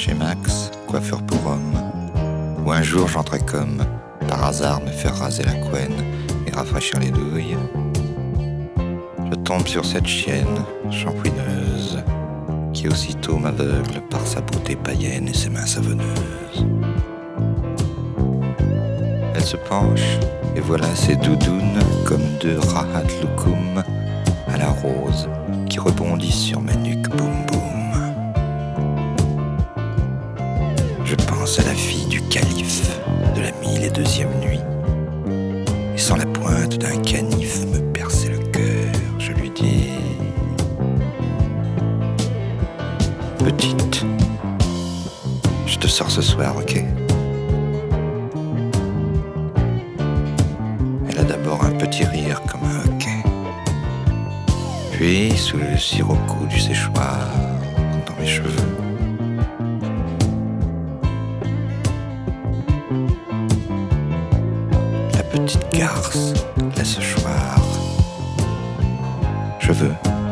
chez Max, coiffeur pour homme, où un jour j'entrais comme, par hasard, me faire raser la couenne et rafraîchir les douilles. Je tombe sur cette chienne, shampouineuse, qui aussitôt m'aveugle par sa beauté païenne et ses mains savonneuses. Elle se penche, et voilà ses doudounes comme deux rahat loukoum à la rose qui rebondissent sur ma nuque, boum boum. Je pense à la fille du calife de la 1002e nuit, et sans la pointe d'un canif me percer le cœur, je lui dis: petite, je te sors ce soir, ok? Elle a d'abord un petit rire comme un hoquet, puis sous le sirocco du séchoir dans mes cheveux, la petite garce laisse choir. Je veux